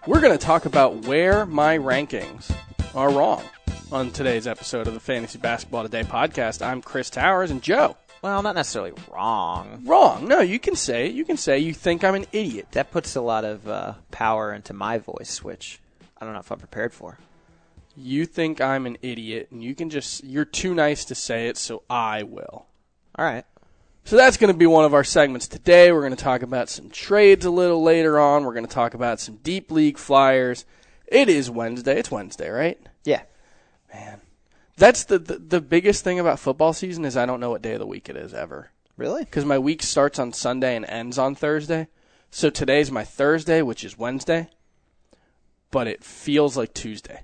We're going to talk about where my rankings are wrong on today's episode of the Fantasy Basketball Today podcast. I'm Chris Towers, and Joe. Well, not necessarily wrong. Wrong. No, you can say it. You can say you think I'm an idiot. That puts a lot of power into my voice, which I don't know if I'm prepared for. You think I'm an idiot, and you're too nice to say it, so I will. All right. So that's going to be one of our segments today. We're going to talk about some trades a little later on. We're going to talk about some deep league flyers. It is Wednesday. It's Wednesday, right? Yeah. Man. That's the biggest thing about football season is I don't know what day of the week it is ever. Really? Because my week starts on Sunday and ends on Thursday. So today's my Thursday, which is Wednesday. But it feels like Tuesday.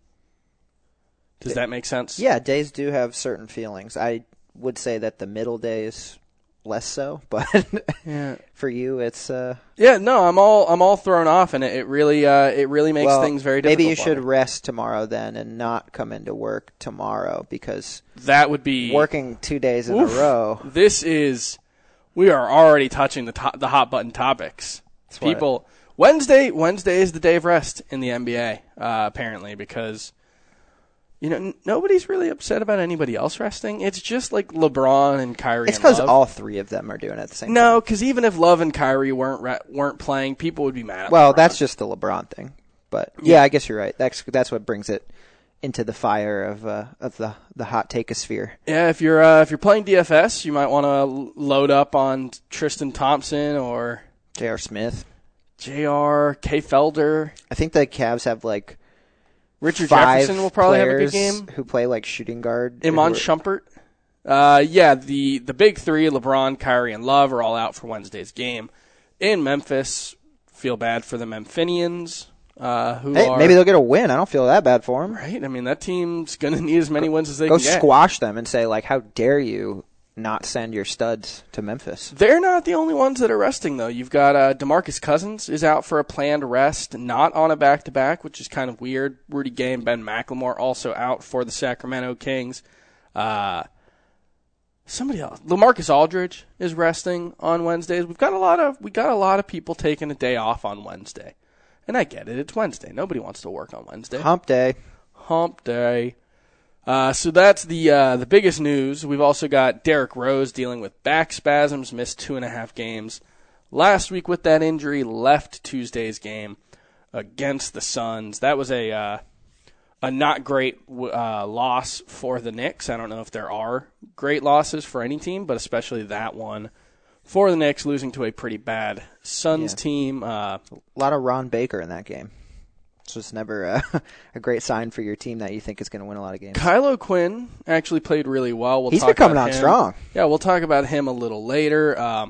Does that make sense? Yeah, days do have certain feelings. I would say that the middle days less so, but yeah. For you it's Yeah, no, I'm all thrown off, and it really makes things very difficult. Maybe you should rest tomorrow then and not come into work tomorrow, because that would be working 2 days in a row. We are already touching the hot button topics. People, Wednesday is the day of rest in the NBA, apparently, because nobody's really upset about anybody else resting. It's just like LeBron and Kyrie. It's because all three of them are doing it at the same time. No, because even if Love and Kyrie weren't playing, people would be mad at Well, LeBron. that's just the LeBron thing. But yeah, I guess you're right. That's what brings it into the fire of the hot take-osphere. Yeah, if you're playing DFS, you might want to load up on Tristan Thompson or J.R. Smith, J.R. K. Felder. I think the Cavs have like Richard 5 Jefferson will probably have a good game. Who play like shooting guard. Iman Shumpert. The big three, LeBron, Kyrie, and Love, are all out for Wednesday's game. In Memphis, feel bad for the Memphinians. Maybe they'll get a win. I don't feel that bad for them. Right? I mean, that team's going to need as many wins as they can get. Go squash them and say, like, how dare you not send your studs to Memphis? They're not the only ones that are resting, though. You've got DeMarcus Cousins is out for a planned rest, not on a back-to-back, which is kind of weird. Rudy Gay and Ben McLemore also out for the Sacramento Kings. Somebody else, LaMarcus Aldridge is resting on Wednesdays. We got a lot of people taking a day off on Wednesday. And I get it. It's Wednesday. Nobody wants to work on Wednesday. Hump day. So that's the biggest news. We've also got Derrick Rose dealing with back spasms, missed 2.5 games last week with that injury, left Tuesday's game against the Suns. That was a not great loss for the Knicks. I don't know if there are great losses for any team, but especially that one for the Knicks, losing to a pretty bad Suns team. A lot of Ron Baker in that game. So it's never a great sign for your team that you think is going to win a lot of games. Kylo Quinn actually played really well. He's been coming on strong. Yeah, we'll talk about him a little later.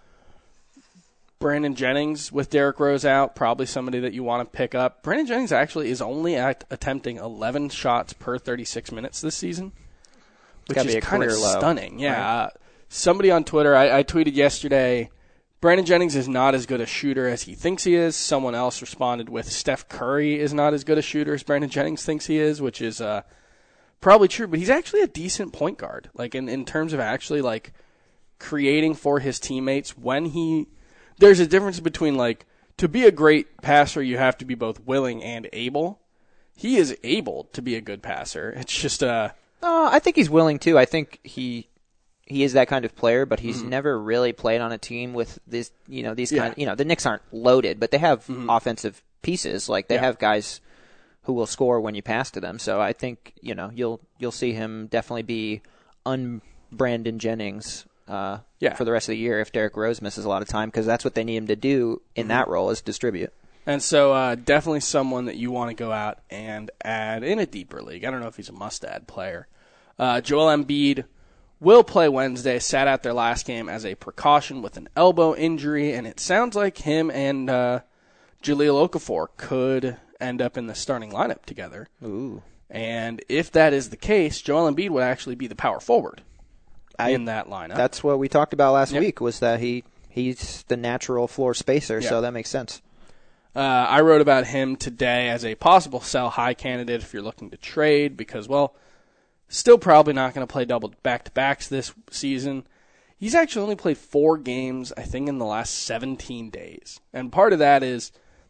Brandon Jennings with Derrick Rose out, probably somebody that you want to pick up. Brandon Jennings actually is only attempting 11 shots per 36 minutes this season, which is kind of stunning. Yeah. Right. Somebody on Twitter, I tweeted yesterday, Brandon Jennings is not as good a shooter as he thinks he is. Someone else responded with Steph Curry is not as good a shooter as Brandon Jennings thinks he is, which is probably true. But he's actually a decent point guard, like in terms of actually like creating for his teammates. There's a difference between like to be a great passer, you have to be both willing and able. He is able to be a good passer. It's just I think he's willing too. I think he is that kind of player, but he's never really played on a team with these kind of, the Knicks aren't loaded, but they have offensive pieces. Like they have guys who will score when you pass to them. So I think, you'll see him definitely be un-Brandon Jennings for the rest of the year if Derrick Rose misses a lot of time, because that's what they need him to do in that role, is distribute. And so definitely someone that you want to go out and add in a deeper league. I don't know if he's a must-add player. Joel Embiid will play Wednesday, sat out their last game as a precaution with an elbow injury, and it sounds like him and Jahlil Okafor could end up in the starting lineup together. Ooh. And if that is the case, Joel Embiid would actually be the power forward in that lineup. That's what we talked about last week, was that he's the natural floor spacer, so that makes sense. I wrote about him today as a possible sell-high candidate if you're looking to trade because, still probably not going to play double back-to-backs this season. He's actually only played 4 games, I think, in the last 17 days. And part of that is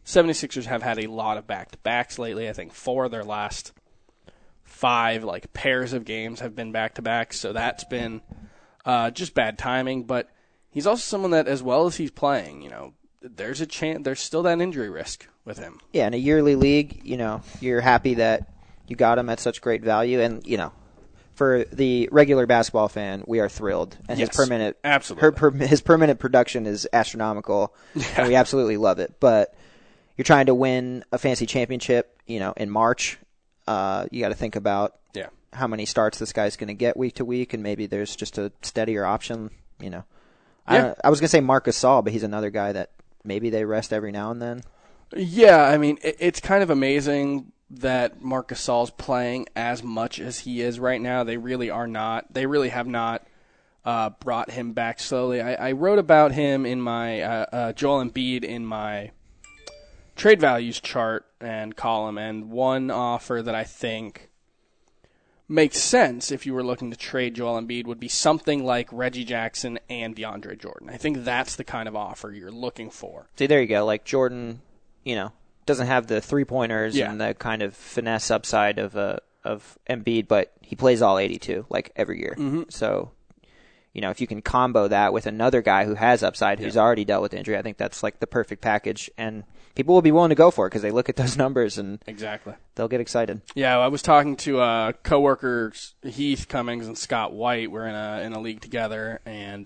76ers have had a lot of back-to-backs lately. I think 4 of their last 5 pairs of games have been back-to-backs, so that's been just bad timing. But he's also someone that, as well as he's playing, there's a chance, there's still that injury risk with him. Yeah, in a yearly league, you're happy that you got him at such great value, and for the regular basketball fan, we are thrilled. And yes, his permanent production is astronomical, and we absolutely love it. But you're trying to win a fantasy championship, in March. You got to think about how many starts this guy's going to get week to week, and maybe there's just a steadier option. I was going to say Marc Gasol, but he's another guy that maybe they rest every now and then. Yeah, I mean, it's kind of amazing that Marc Gasol's playing as much as he is right now. They really are not. They really have not brought him back slowly. I wrote about him in my Joel Embiid in my trade values chart and column, and one offer that I think makes sense if you were looking to trade Joel Embiid would be something like Reggie Jackson and DeAndre Jordan. I think that's the kind of offer you're looking for. See, there you go. Like Jordan, doesn't have the three-pointers and the kind of finesse upside of Embiid, but he plays all 82 every year. Mm-hmm. So, if you can combo that with another guy who has upside, who's already dealt with injury, I think that's the perfect package, and people will be willing to go for it because they look at those numbers and exactly they'll get excited. Yeah, I was talking to coworkers Heath Cummings and Scott White. We're in a league together, and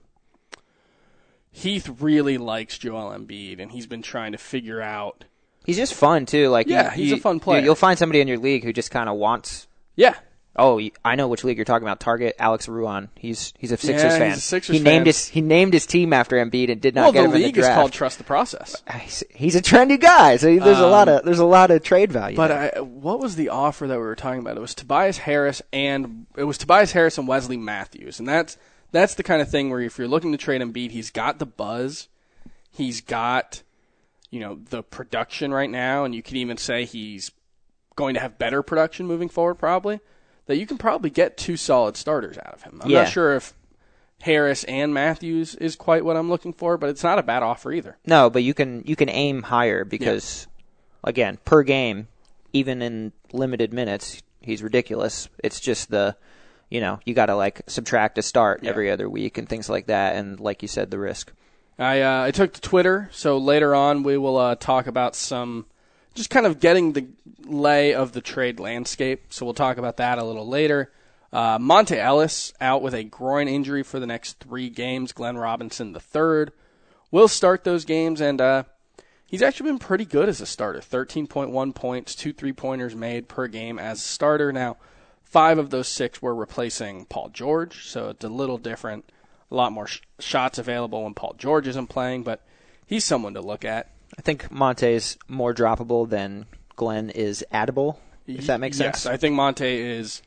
Heath really likes Joel Embiid, and he's been trying to figure out. He's just fun too. He's a fun player. You'll find somebody in your league who just kind of wants. Yeah. Oh, I know which league you're talking about. Target Alex Ruan. He's a Sixers fan. He's a Sixers fan. He named his team after Embiid and did not get him in the draft. The league is called Trust the Process. He's a trendy guy, so there's a lot of trade value. But what was the offer that we were talking about? It was Tobias Harris and Wesley Matthews, and that's the kind of thing where if you're looking to trade Embiid, he's got the buzz, he's got the production right now, and you could even say he's going to have better production moving forward probably, that you can probably get 2 solid starters out of him. I'm not sure if Harris and Matthews is quite what I'm looking for, but it's not a bad offer either. No, but you can aim higher because, again, per game, even in limited minutes, he's ridiculous. It's just you got to subtract a start every other week and things like that, and like you said, the risk. I took to Twitter, so later on we will talk about some, just kind of getting the lay of the trade landscape. So we'll talk about that a little later. Monte Ellis out with a groin injury for the next 3 games. Glenn Robinson III will start those games, and he's actually been pretty good as a starter. 13.1 points, 2 3-pointers made per game as a starter. Now, 5 of those 6 were replacing Paul George, so it's a little different. A lot more shots available when Paul George isn't playing, but he's someone to look at. I think Monte's more droppable than Glenn is addable, if that makes sense. Yes, I think Monte is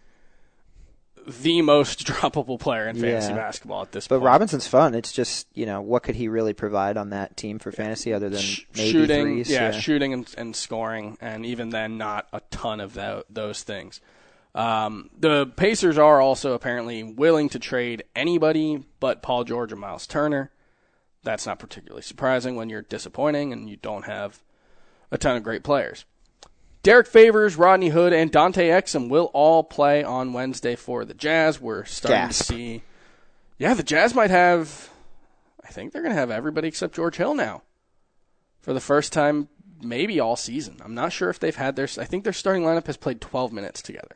the most droppable player in fantasy basketball at this point. But Robinson's fun. It's just, what could he really provide on that team for fantasy other than maybe shooting, threes? Shooting and scoring, and even then not a ton of those things. The Pacers are also apparently willing to trade anybody but Paul George or Miles Turner. That's not particularly surprising when you're disappointing and you don't have a ton of great players. Derek Favors, Rodney Hood, and Dante Exum will all play on Wednesday for the Jazz. We're starting to see... Yeah, the Jazz might have... I think they're going to have everybody except George Hill now. For the first time, maybe all season. I'm not sure if they've had their... I think their starting lineup has played 12 minutes together.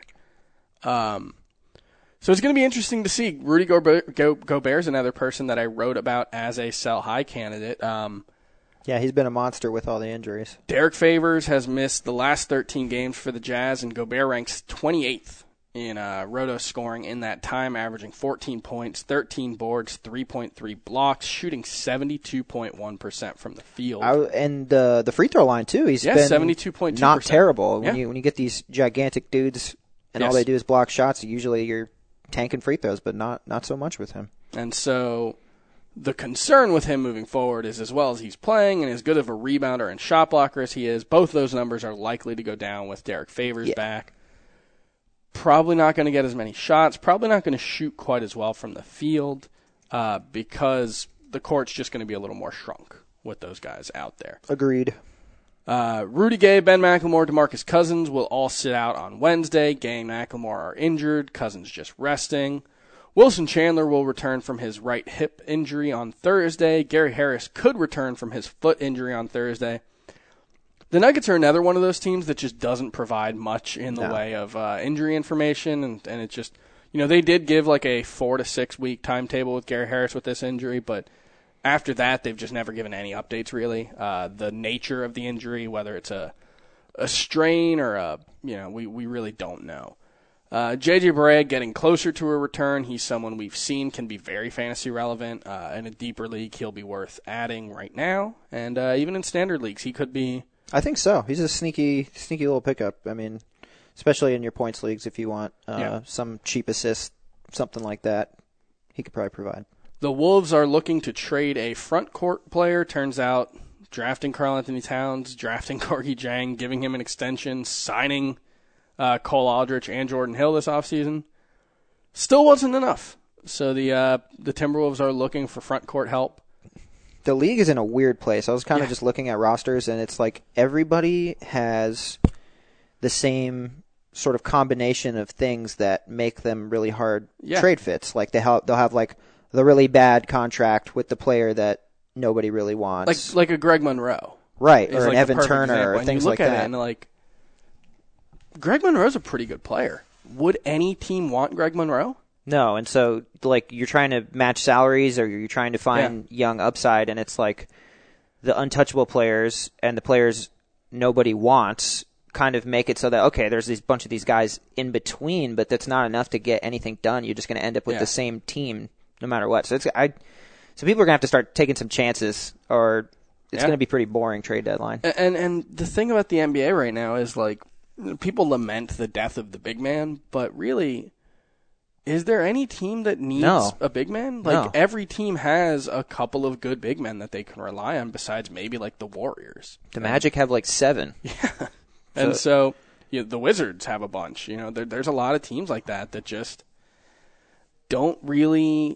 So it's going to be interesting to see. Rudy Gobert's another person that I wrote about as a sell-high candidate. Yeah, he's been a monster with all the injuries. Derek Favors has missed the last 13 games for the Jazz, and Gobert ranks 28th in roto scoring in that time, averaging 14 points, 13 boards, 3.3 blocks, shooting 72.1% from the field. And the free throw line, too. He's been 72.2%. Not terrible. When you get these gigantic dudes and all they do is block shots, usually you're tanking free throws, but not so much with him. And so the concern with him moving forward is, as well as he's playing and as good of a rebounder and shot blocker as he is, both those numbers are likely to go down with Derek Favors back. Probably not going to get as many shots, probably not going to shoot quite as well from the field because the court's just going to be a little more shrunk with those guys out there. Agreed. Rudy Gay, Ben McLemore, DeMarcus Cousins will all sit out on Wednesday. Gay and McLemore are injured. Cousins just resting. Wilson Chandler will return from his right hip injury on Thursday. Gary Harris could return from his foot injury on Thursday. The Nuggets are another one of those teams that just doesn't provide much in the way of injury information, and it just, they did give like a 4 to 6 week timetable with Gary Harris with this injury, but after that, they've just never given any updates really. The nature of the injury, whether it's a strain or we really don't know. J.J. Barea getting closer to a return. He's someone we've seen can be very fantasy relevant. In a deeper league, he'll be worth adding right now. And even in standard leagues, he could be. I think so. He's a sneaky little pickup. I mean, especially in your points leagues, if you want some cheap assist, something like that, he could probably provide. The Wolves are looking to trade a front court player. Turns out drafting Karl-Anthony Towns, drafting Gorgui Dieng, giving him an extension, signing Cole Aldrich and Jordan Hill this offseason still wasn't enough. So the Timberwolves are looking for front court help. The league is in a weird place. I was kind of just looking at rosters, and it's like everybody has the same sort of combination of things that make them really hard trade fits. Like they'll have like the really bad contract with the player that nobody really wants, like a Greg Monroe, right, or an Evan Turner, or things like that. You look at it and like, Greg Monroe's a pretty good player. Would any team want Greg Monroe? No, and so like you're trying to match salaries, or you're trying to find young upside, and it's like the untouchable players and the players nobody wants kind of make it so that, okay, there's this bunch of these guys in between, but that's not enough to get anything done. You're just going to end up with the same team no matter what. So so people are going to have to start taking some chances, or it's going to be pretty boring trade deadline. And the thing about the NBA right now is, like, people lament the death of the big man, but really, is there any team that needs a big man? Like, every team has a couple of good big men that they can rely on besides maybe, like, the Warriors. The Magic have, like, 7. Yeah. And so the Wizards have a bunch. There's a lot of teams like that just don't really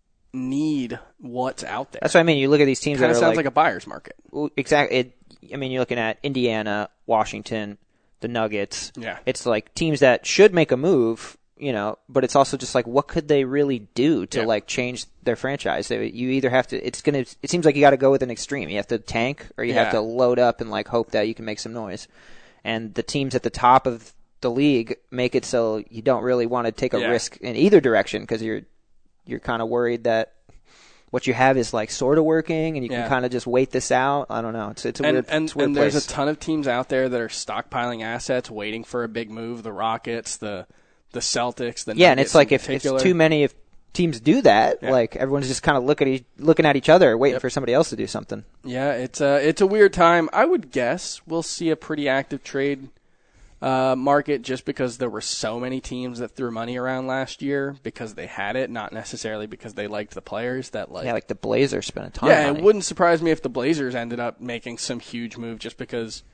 need what's out there. That's what I mean. You look at these teams that are sounds like a buyer's market. Exactly. You're looking at Indiana, Washington, the Nuggets. Yeah. It's like teams that should make a move, but it's also just like, what could they really do to like change their franchise? You either have to, it seems like you got to go with an extreme. You have to tank, or you have to load up and like hope that you can make some noise. And the teams at the top of the league make it so you don't really want to take a risk in either direction, because you're kind of worried that what you have is like sort of working, and you can kind of just wait this out. I don't know. It's a weird place. And there's a ton of teams out there that are stockpiling assets, waiting for a big move. The Rockets, the Celtics, the Nuggets, and it's like if too many of teams do that, like everyone's just kind of looking at each other, waiting for somebody else to do something. Yeah, it's a weird time. I would guess we'll see a pretty active trade market, just because there were so many teams that threw money around last year because they had it, not necessarily because they liked the players. That like the Blazers spent a ton of money. It wouldn't surprise me if the Blazers ended up making some huge move, just because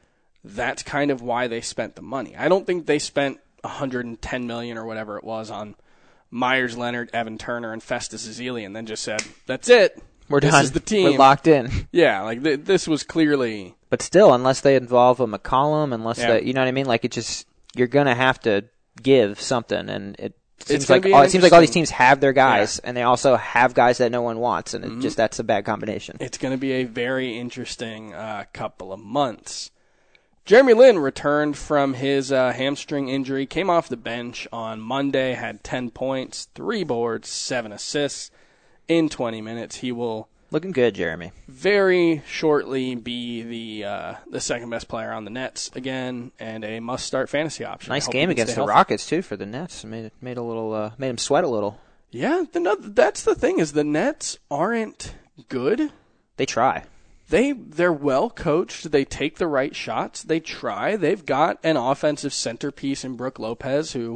that's kind of why they spent the money. I don't think they spent $110 million or whatever it was on Myers Leonard, Evan Turner, and Festus Ezeli, and then just said, "That's it. We're done. This is the team. We're locked in." Yeah, like this was clearly. But still, unless they involve a McCollum, you know what I mean? Like, you're gonna have to give something, and it seems like all these teams have their guys, and they also have guys that no one wants, and that's a bad combination. It's going to be a very interesting couple of months. Jeremy Lin returned from his hamstring injury, came off the bench on Monday, had 10 points, 3 boards, 7 assists in 20 minutes. He will looking good, Jeremy. Very shortly be the second best player on the Nets again, and a must-start fantasy option. Nice game against the Rockets too for the Nets. Made him sweat a little. Yeah, that's the thing, is the Nets aren't good. They try. They're well coached. They take the right shots. They try. They've got an offensive centerpiece in Brook Lopez, who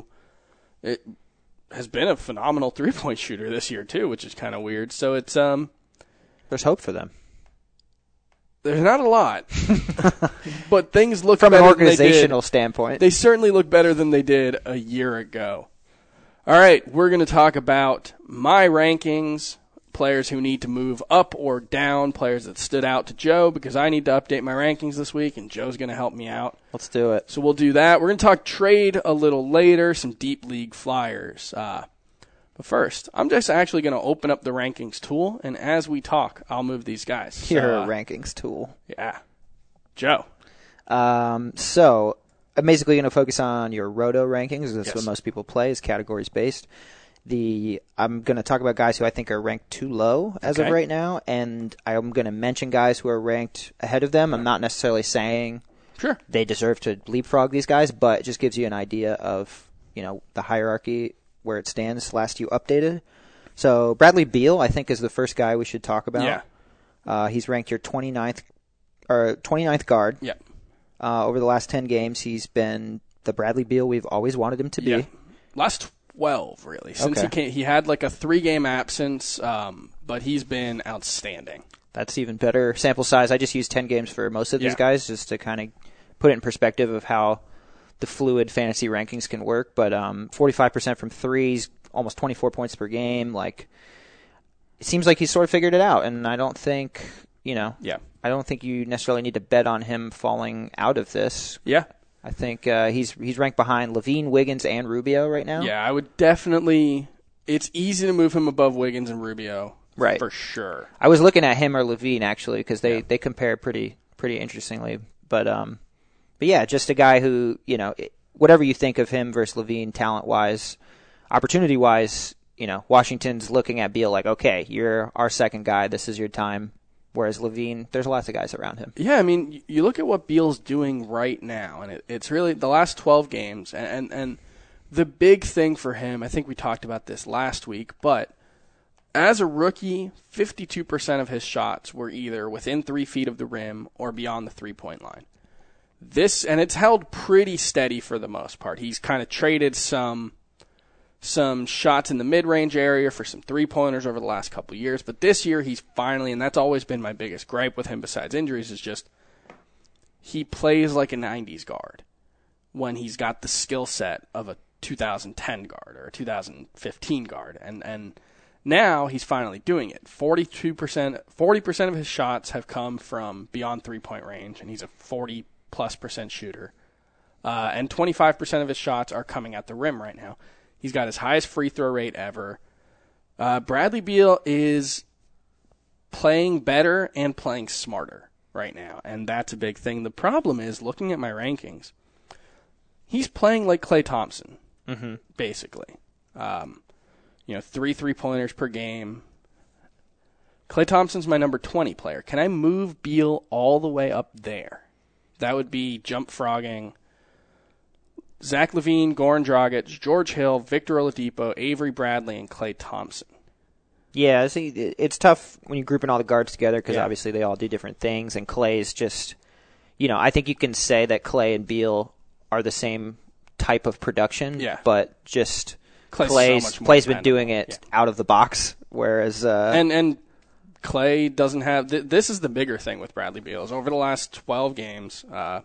has been a phenomenal three-point shooter this year too, which is kind of weird. So it's there's hope for them. There's not a lot, but things look from better an organizational standpoint. They certainly look better than they did a year ago. All right, we're going to talk about my rankings, players who need to move up or down, players that stood out to Joe, because I need to update my rankings this week, and Joe's going to help me out. Let's do it. So we'll do that. We're going to talk trade a little later, some deep league flyers. But first, I'm just actually going to open up the rankings tool, and as we talk, I'll move these guys. Your rankings tool. Yeah. Joe. So I'm basically going to focus on your Roto rankings. That's what most people play, is categories based. I'm going to talk about guys who I think are ranked too low as of right now, and I'm going to mention guys who are ranked ahead of them. I'm not necessarily saying they deserve to leapfrog these guys, but it just gives you an idea of, the hierarchy where it stands last you updated. So Bradley Beal, I think, is the first guy we should talk about. Yeah. He's ranked your 29th guard. Yep. Over the last 10 games, he's been the Bradley Beal we've always wanted him to be. Yeah. Last 12, really. Since he had like a 3-game absence, but he's been outstanding. That's even better sample size. I just used 10 games for most of these guys just to kind of put it in perspective of how the fluid fantasy rankings can work. But 45% from threes, almost 24 points per game. It seems like he's sort of figured it out, and I don't think, I don't think you necessarily need to bet on him falling out of this. Yeah. I think he's ranked behind Levine, Wiggins, and Rubio right now. Yeah, I would definitely. It's easy to move him above Wiggins and Rubio, right? For sure. I was looking at him or Levine actually because they compare pretty interestingly. But yeah, just a guy who whatever you think of him versus Levine, talent wise, opportunity wise, Washington's looking at Beal like, okay, you're our second guy. This is your time. Whereas Levine, there's lots of guys around him. Yeah, I mean, you look at what Beal's doing right now, and it's really the last 12 games. And the big thing for him, I think we talked about this last week, but as a rookie, 52% of his shots were either within 3 feet of the rim or beyond the three-point line. And it's held pretty steady for the most part. He's kind of traded some shots in the mid-range area for some three-pointers over the last couple of years. But this year he's finally, and that's always been my biggest gripe with him besides injuries, is just he plays like a 90s guard when he's got the skill set of a 2010 guard or a 2015 guard. And now he's finally doing it. 40% of his shots have come from beyond three-point range, and he's a 40+% shooter. And 25% of his shots are coming at the rim right now. He's got his highest free throw rate ever. Bradley Beal is playing better and playing smarter right now, and that's a big thing. The problem is, looking at my rankings, he's playing like Klay Thompson, basically. 3 3-pointers per game. Klay Thompson's my number 20 player. Can I move Beal all the way up there? That would be jump frogging Zach LaVine, Goran Dragic, George Hill, Victor Oladipo, Avery Bradley, and Klay Thompson. Yeah, see, it's tough when you're grouping all the guards together because obviously they all do different things, and Klay's just, I think you can say that Klay and are the same type of production, but just Klay's been doing it out of the box, whereas and Klay doesn't have. This is the bigger thing with Bradley Beal is over the last 12 games.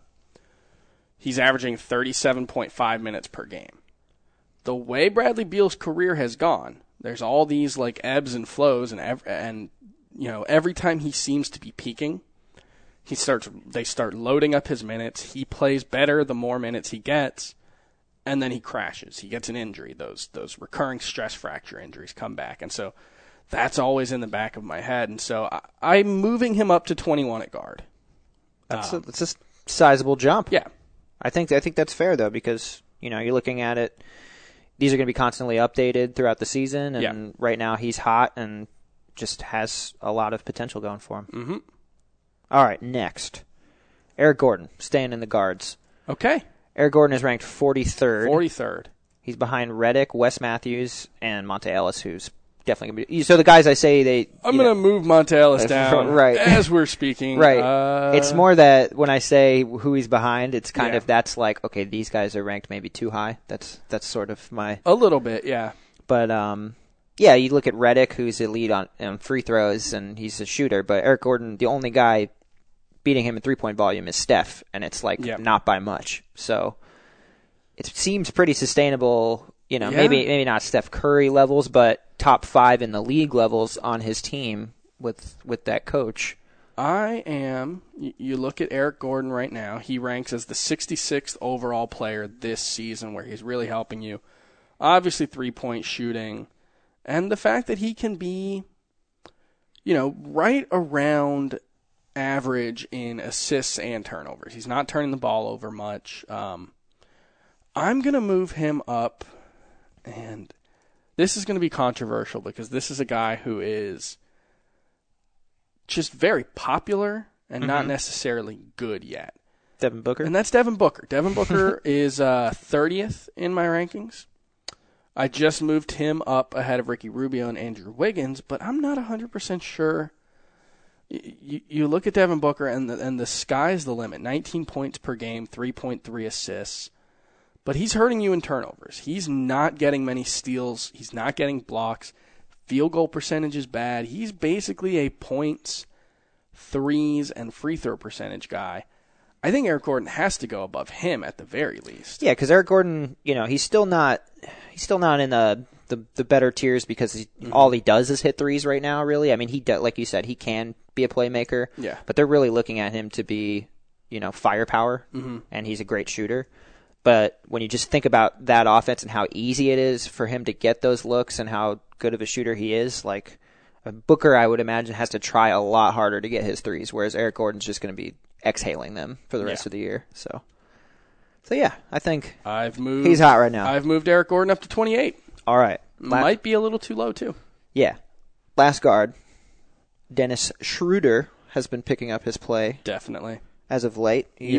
He's averaging 37.5 minutes per game. The way Bradley Beal's career has gone, there's all these ebbs and flows, and every time he seems to be peaking, they start loading up his minutes. He plays better the more minutes he gets, and then he crashes. He gets an injury. Those recurring stress fracture injuries come back, and so that's always in the back of my head. And so I'm moving him up to 21 at guard. That's a sizable jump. Yeah. I think that's fair, though, because, you're looking at it. These are going to be constantly updated throughout the season, and right now he's hot and just has a lot of potential going for him. Mm-hmm. All right, next. Eric Gordon, staying in the guards. Okay. Eric Gordon is ranked 43rd. 43rd. He's behind Redick, Wes Matthews, and Monte Ellis, who's definitely going to be. So the guys I say I'm going to move Monte Ellis down right as we're speaking. Right. It's more that when I say who he's behind, it's kind of that's okay, these guys are ranked maybe too high. That's sort of my a little bit, yeah. But you look at Redick, who's elite on free throws, and he's a shooter. But Eric Gordon, the only guy beating him in 3-point volume is Steph, and it's not by much. So it seems pretty sustainable. Maybe not Steph Curry levels, but top 5 in the league levels on his team with that coach. You look at Eric Gordon right now. He ranks as the 66th overall player this season, where he's really helping you. Obviously, 3-point shooting. And the fact that he can be, right around average in assists and turnovers. He's not turning the ball over much. I'm going to move him up, and this is going to be controversial because this is a guy who is just very popular and not necessarily good yet. Devin Booker? And that's Devin Booker. Devin Booker is 30th in my rankings. I just moved him up ahead of Ricky Rubio and Andrew Wiggins, but I'm not 100% sure. You look at Devin Booker, and the sky's the limit. 19 points per game, 3.3 assists. But he's hurting you in turnovers. He's not getting many steals. He's not getting blocks. Field goal percentage is bad. He's basically a points, threes, and free throw percentage guy. I think Eric Gordon has to go above him at the very least. Yeah, because Eric Gordon, he's still not in the better tiers because all he does is hit threes right now. Really, I mean, like you said, he can be a playmaker. Yeah. But they're really looking at him to be, firepower, and he's a great shooter. But when you just think about that offense and how easy it is for him to get those looks and how good of a shooter he is, like Booker, I would imagine, has to try a lot harder to get his threes, whereas Eric Gordon's just going to be exhaling them for the rest of the year. So yeah, I think he's hot right now. I've moved Eric Gordon up to 28. All right. Might be a little too low, too. Yeah. Last guard, Dennis Schroeder, has been picking up his play. Definitely. As of late. He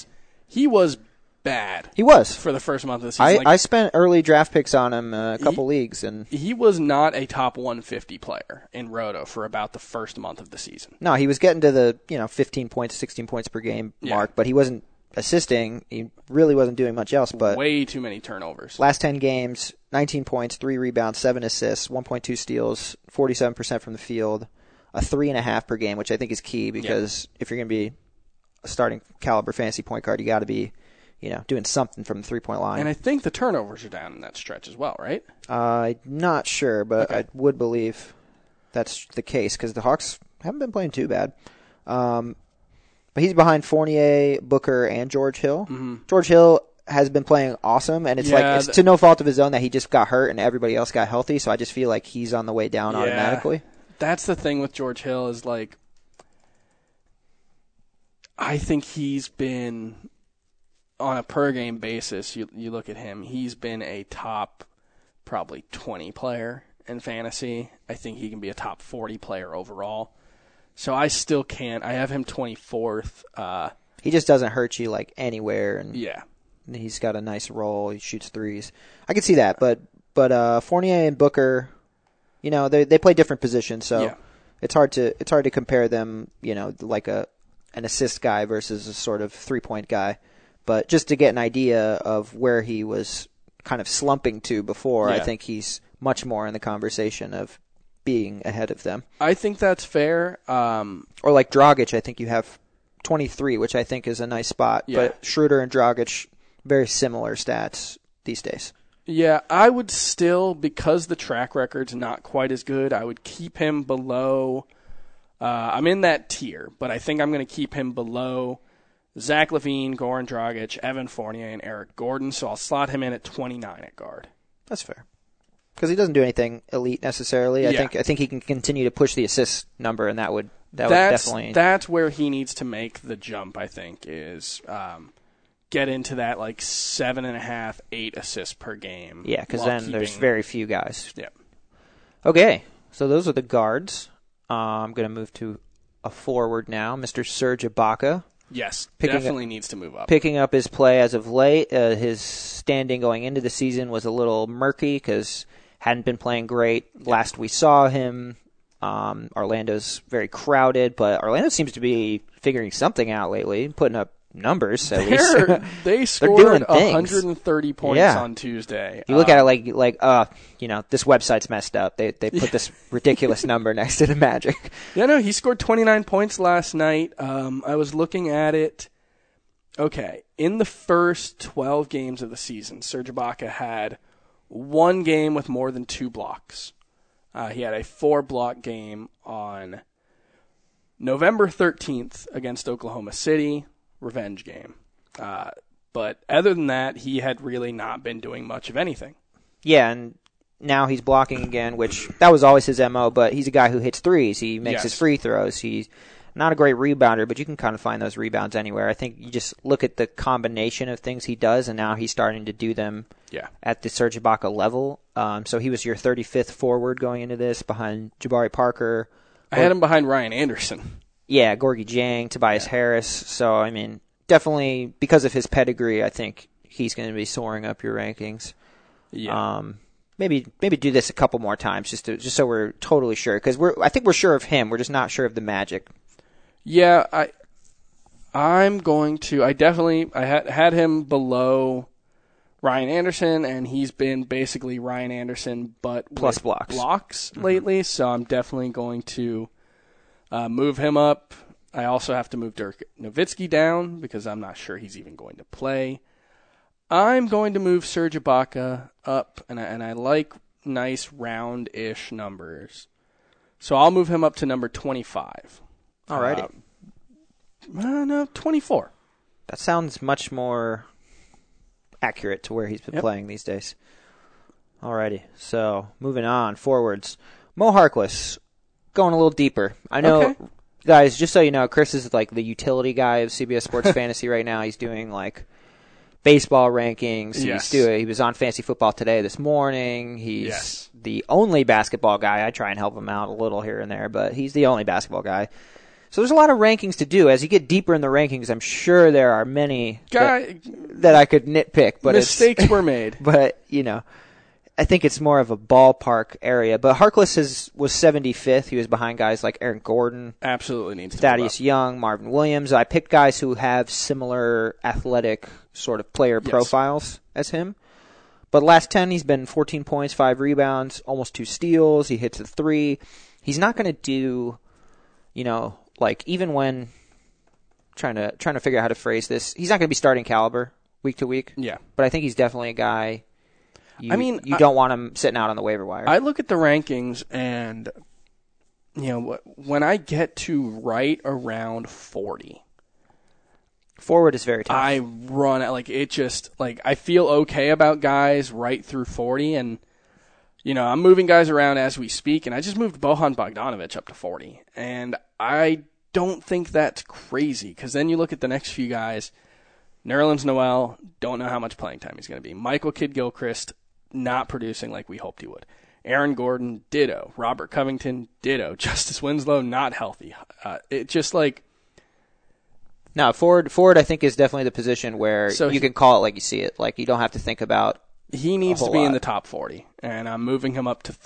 was bad. He was. For the first month of the season. I spent early draft picks on him a couple leagues. And he was not a top 150 player in Roto for about the first month of the season. No, he was getting to the 15 points, 16 points per game mark, but he wasn't assisting. He really wasn't doing much else. But way too many turnovers. Last 10 games, 19 points, 3 rebounds, 7 assists, 1.2 steals, 47% from the field, a 3.5 per game, which I think is key because if you're going to be a starting caliber fantasy point guard, you got to be doing something from the 3-point line. And I think the turnovers are down in that stretch as well, right? I'm not sure, but I would believe that's the case because the Hawks haven't been playing too bad. But he's behind Fournier, Booker, and George Hill. Mm-hmm. George Hill has been playing awesome, and it's to no fault of his own that he just got hurt and everybody else got healthy, so I just feel like he's on the way down automatically. That's the thing with George Hill is, I think he's been, on a per-game basis, you look at him, he's been a top probably 20 player in fantasy. I think he can be a top 40 player overall. So I still can't. I have him 24th. He just doesn't hurt you anywhere, and yeah, he's got a nice roll. He shoots threes. I can see that, but Fournier and Booker, they play different positions, so it's hard to compare them. Like an assist guy versus a sort of 3-point guy. But just to get an idea of where he was kind of slumping to before, I think he's much more in the conversation of being ahead of them. I think that's fair. Or like Dragic, I think you have 23, which I think is a nice spot. Yeah. But Schroeder and Dragic, very similar stats these days. Yeah, I would still, because the track record's not quite as good, I would keep him below. I'm in that tier, but I think I'm going to keep him below Zach LaVine, Goran Dragic, Evan Fournier, and Eric Gordon, so I'll slot him in at 29 at guard. That's fair. Because he doesn't do anything elite necessarily. I think he can continue to push the assist number, and that would definitely. That's where he needs to make the jump. I think is get into that 7.5, 8 assists per game. Yeah, because then there's very few guys. Yeah. Okay, so those are the guards. I'm going to move to a forward now, Mr. Serge Ibaka. Yes, definitely needs to move up. Picking up his play as of late. His standing going into the season was a little murky because hadn't been playing great. Last we saw him, Orlando's very crowded, but Orlando seems to be figuring something out lately, putting up numbers at least. They scored 130 points on Tuesday. You look at it like this website's messed up. They put this ridiculous number next to the Magic. Yeah, no, he scored 29 points last night. I was looking at it. Okay, in the first 12 games of the season, Serge Ibaka had one game with more than 2 blocks. He had a 4-block game on November 13th against Oklahoma City, revenge game. But other than that, he had really not been doing much of anything. Yeah, and now he's blocking again, which that was always his MO, but he's a guy who hits threes. He makes his free throws. He's not a great rebounder, but you can kind of find those rebounds anywhere. I think you just look at the combination of things he does, and now he's starting to do them at the Serge Ibaka level. So he was your 35th forward going into this, behind Jabari Parker. I had him behind Ryan Anderson. Yeah, Gorgie Jang, Tobias Harris. So, I mean, definitely because of his pedigree, I think he's going to be soaring up your rankings. Yeah. Maybe do this a couple more times just so we're totally sure, because I think we're sure of him. We're just not sure of the Magic. Yeah, I'm going to. I had him below Ryan Anderson, and he's been basically Ryan Anderson, but plus with blocks lately. So I'm definitely going to move him up. I also have to move Dirk Nowitzki down because I'm not sure he's even going to play. I'm going to move Serge Ibaka up, and I like nice round-ish numbers. So I'll move him up to number 25. Alrighty. No, 24. That sounds much more accurate to where he's been playing these days. Alrighty. So, moving on. Forwards. Mo Harkless. Going a little deeper. I know, guys, just so you know, Chris is like the utility guy of CBS Sports Fantasy right now. He's doing like baseball rankings. He was on Fantasy Football Today this morning. He's the only basketball guy. I try and help him out a little here and there, but he's the only basketball guy. So there's a lot of rankings to do. As you get deeper in the rankings, I'm sure there are many that I could nitpick. But mistakes were made. But, you know, I think it's more of a ballpark area. But Harkless was 75th. He was behind guys like Aaron Gordon. Absolutely needs to Thaddeus Young, Marvin Williams. I picked guys who have similar athletic sort of player profiles as him. But last 10, he's been 14 points, 5 rebounds, almost 2 steals. He hits a 3. He's not going to do, you know, like, even when trying to figure out how to phrase this, he's not going to be starting caliber week to week. Yeah. But I think he's definitely a guy you don't want him sitting out on the waiver wire. I look at the rankings, and, you know, when I get to right around 40. Forward is very tough. I run at, like, it just, like, I feel okay about guys right through 40, and, you know, I'm moving guys around as we speak, and I just moved Bojan Bogdanovic up to 40. And I don't think that's crazy, because then you look at the next few guys. Nerlens Noel, don't know how much playing time he's going to be. Michael Kidd-Gilchrist, not producing like we hoped he would. Aaron Gordon, ditto. Robert Covington, ditto. Justice Winslow, not healthy. It just like... No, forward I think is definitely the position where you can call it like you see it. Like, you don't have to think about... He needs to be in the top 40, and I'm moving him up to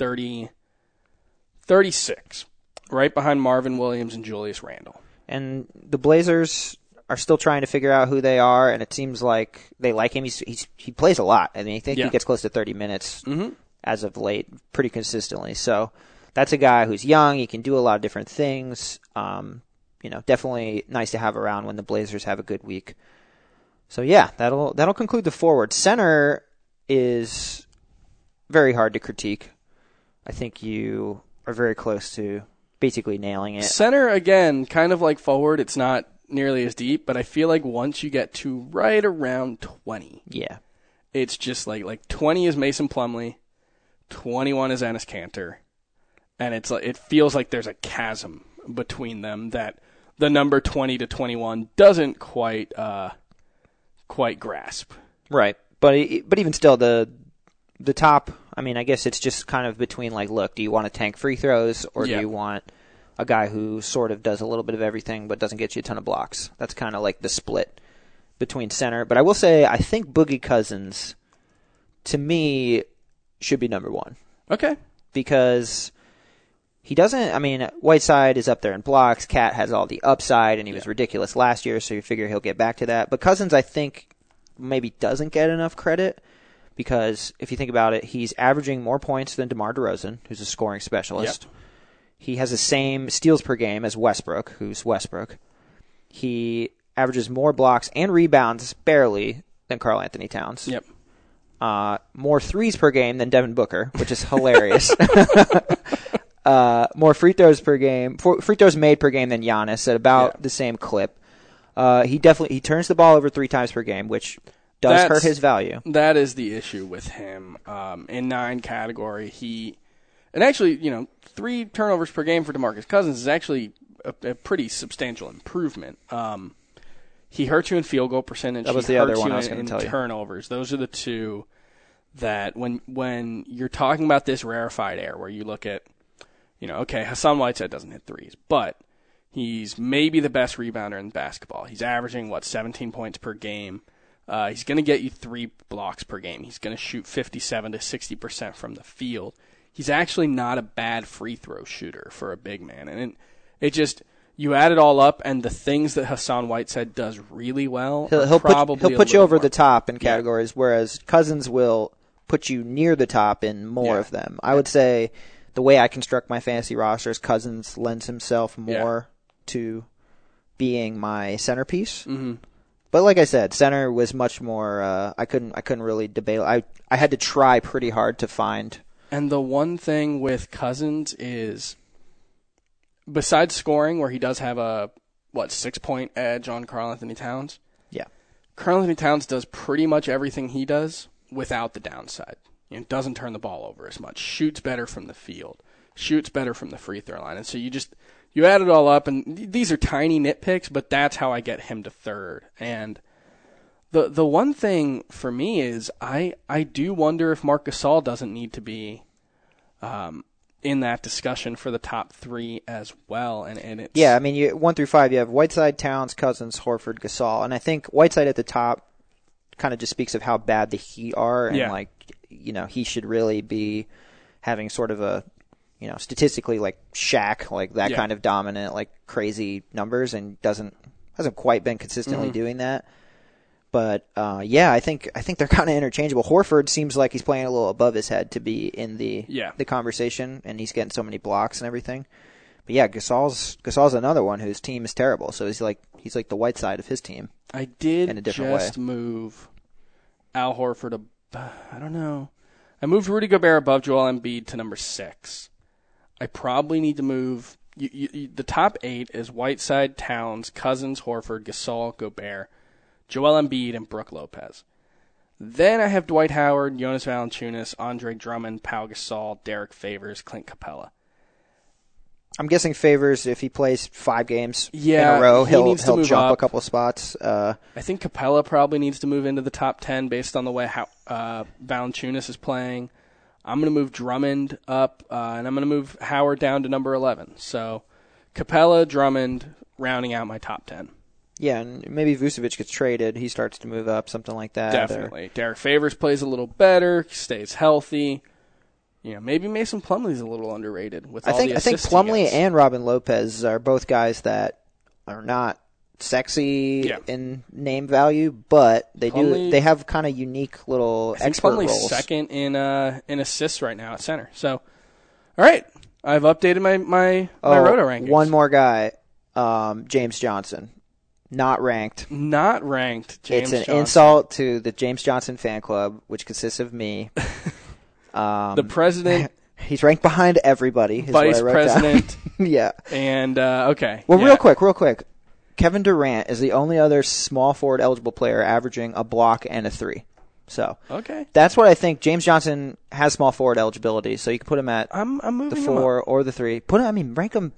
36, right behind Marvin Williams and Julius Randle. And the Blazers are still trying to figure out who they are, and it seems like they like him. He plays a lot. I mean, I think he gets close to 30 minutes as of late, pretty consistently. So that's a guy who's young. He can do a lot of different things. You know, definitely nice to have around when the Blazers have a good week. So yeah, that'll conclude the forward. Center is very hard to critique. I think you are very close to basically nailing it. Center, again, kind of like forward, it's not nearly as deep, but I feel like once you get to right around 20, it's just like 20 is Mason Plumlee, 21 is Enes Kanter, and it feels like there's a chasm between them that the number 20 to 21 doesn't quite grasp. Right. But even still, the top, I mean, I guess it's just kind of between, like, look, do you want to tank free throws, or do you want a guy who sort of does a little bit of everything but doesn't get you a ton of blocks? That's kind of like the split between center. But I will say, I think Boogie Cousins, to me, should be number 1. Okay. Because he doesn't, I mean, Whiteside is up there in blocks. Cat has all the upside, and he was ridiculous last year, so you figure he'll get back to that. But Cousins, I think, maybe doesn't get enough credit, because if you think about it, he's averaging more points than DeMar DeRozan, who's a scoring specialist. Yep. He has the same steals per game as Westbrook, who's Westbrook. He averages more blocks and rebounds, barely, than Karl Anthony Towns. Yep. more threes per game than Devin Booker, which is hilarious. More free throws per game, free throws made per game than Giannis at about the same clip. He turns the ball over 3 times per game, which does hurt his value. That is the issue with him. In 9 category, and actually, 3 turnovers per game for DeMarcus Cousins is actually a pretty substantial improvement. He hurts you in field goal percentage. That was the other one I was going to tell you. Turnovers. Those are the 2 that when you're talking about this rarefied air, where you look at, okay, Hassan Whiteside doesn't hit threes, but he's maybe the best rebounder in basketball. He's averaging, 17 points per game. He's going to get you 3 blocks per game. He's going to shoot 57 to 60% from the field. He's actually not a bad free throw shooter for a big man. And it just, you add it all up, and the things that Hassan Whiteside does really well, he'll put you over the top in categories, whereas Cousins will put you near the top in more of them. I would say the way I construct my fantasy roster is Cousins lends himself more to being my centerpiece. Mm-hmm. But like I said, center was much more. I couldn't really debate. I had to try pretty hard to find. And the one thing with Cousins is, besides scoring, where he does have a 6-point edge on Karl-Anthony Towns. Yeah, Karl-Anthony Towns does pretty much everything he does without the downside. Doesn't turn the ball over as much, shoots better from the field, shoots better from the free throw line. And so you add it all up, and these are tiny nitpicks, but that's how I get him to 3rd. And the one thing for me is I do wonder if Marc Gasol doesn't need to be in that discussion for the top 3 as well. And it's, I mean, 1 through 5, you have Whiteside, Towns, Cousins, Horford, Gasol, and I think Whiteside at the top kind of just speaks of how bad the Heat are, and he should really be having sort of a, statistically like Shaq, like that kind of dominant, like crazy numbers, and hasn't quite been consistently doing that. But I think they're kind of interchangeable. Horford seems like he's playing a little above his head to be in the conversation, and he's getting so many blocks and everything. But Gasol's another one whose team is terrible. So he's like the Whiteside of his team. I did in a different just way. Move Al Horford. I don't know. I moved Rudy Gobert above Joel Embiid to number 6. I probably need to move. The top 8 is Whiteside, Towns, Cousins, Horford, Gasol, Gobert, Joel Embiid, and Brook Lopez. Then I have Dwight Howard, Jonas Valanciunas, Andre Drummond, Pau Gasol, Derek Favors, Clint Capella. I'm guessing Favors, if he plays 5 games in a row, he'll jump up a couple of spots. I think Capella probably needs to move into the top 10 based on the way Valanciunas is playing. I'm going to move Drummond up, and I'm going to move Howard down to number 11. So Capella, Drummond, rounding out my top 10. Yeah, and maybe Vucevic gets traded. He starts to move up, something like that. Definitely. Derek Favors plays a little better, stays healthy. Maybe Mason Plumlee's a little underrated with all the assists. I think Plumlee and Robin Lopez are both guys that are not sexy in name value, but they have kind of unique little expert roles. Plumlee's second in assists right now at center. So, all right, I've updated my Roto rankings. One more guy, James Johnson. Not ranked. Not ranked, James Johnson. It's an insult to the James Johnson fan club, which consists of me. The president. He's ranked behind everybody. Vice president. Yeah. And, okay. Well, real quick. Kevin Durant is the only other small forward eligible player averaging a block and a 3. So that's what I think. James Johnson has small forward eligibility, so you can put him at the 4 or the 3. Rank him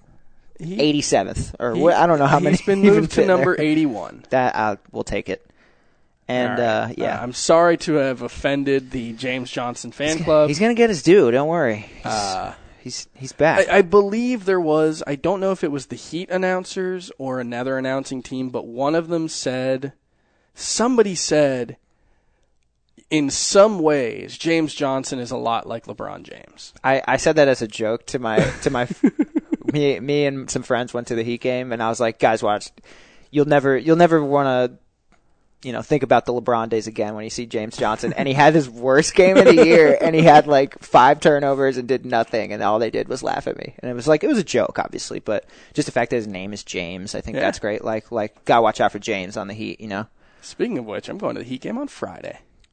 87th or I don't know how many. He's been moved to number 81. That we'll take it. And right. I'm sorry to have offended the James Johnson fan club. He's gonna get his due. Don't worry. He's back. I believe there was. I don't know if it was the Heat announcers or another announcing team, but one of them said, somebody said, in some ways, James Johnson is a lot like LeBron James. I said that as a joke to my me and some friends went to the Heat game, and I was like, guys, watch. You'll never want to. Think about the LeBron days again when you see James Johnson. And he had his worst game of the year, and he had like 5 turnovers and did nothing, and all they did was laugh at me. And it was a joke, obviously, but just the fact that his name is James, I think that's great. Like, gotta watch out for James on the Heat, Speaking of which, I'm going to the Heat game on Friday.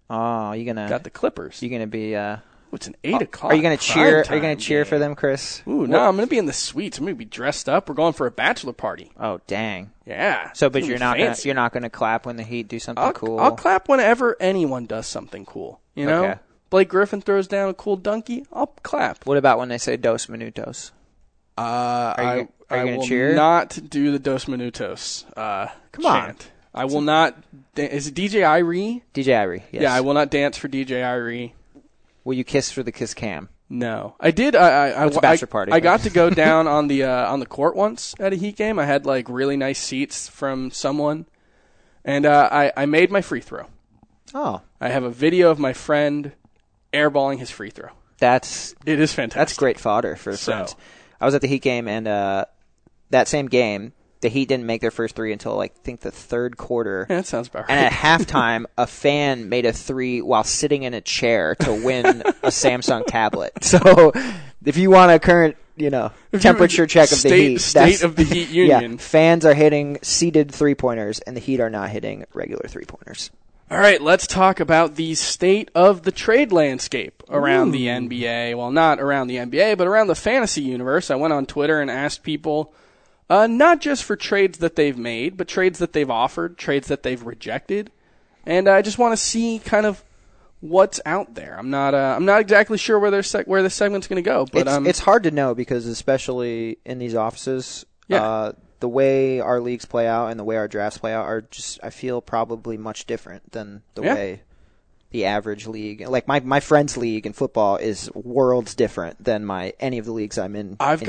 Oh, you gonna got the Clippers. You gonna be? It's an 8 o'clock. Are you gonna cheer? Are you gonna cheer for them, Chris? Ooh, no, I'm gonna be in the suites. I'm gonna be dressed up. We're going for a bachelor party. Oh, dang. Yeah. So, but you're not gonna clap when the Heat do something cool. I'll clap whenever anyone does something cool. You know, okay. Blake Griffin throws down a cool dunkie. I'll clap. What about when they say Dos Minutos? Are you gonna cheer? Not do the Dos Minutos. Come on. Chant. I will not. Is it DJ Irie? DJ Irie. Yes. Yeah, I will not dance for DJ Irie. Will you kiss for the kiss cam? No, I did. I bachelor party. I got to go down on the court once at a Heat game. I had like really nice seats from someone, and I made my free throw. Oh, I have a video of my friend airballing his free throw. It is fantastic. That's great fodder for friends. I was at the Heat game, and that same game, the Heat didn't make their first three until, I think, the third quarter. Yeah, that sounds about right. And at halftime, a fan made a three while sitting in a chair to win a Samsung tablet. So if you want a current, temperature check of the Heat. State of the Heat Union. Yeah, fans are hitting seated three-pointers, and the Heat are not hitting regular three-pointers. All right, let's talk about the state of the trade landscape around the NBA. Well, not around the NBA, but around the fantasy universe. I went on Twitter and asked people, not just for trades that they've made, but trades that they've offered, trades that they've rejected. And I just want to see kind of what's out there. I'm not exactly sure where this segment's going to go. But it's hard to know because especially in these offices, the way our leagues play out and the way our drafts play out are just, I feel, probably much different than the way the average league. Like my friend's league in football is worlds different than any of the leagues I'm in. I've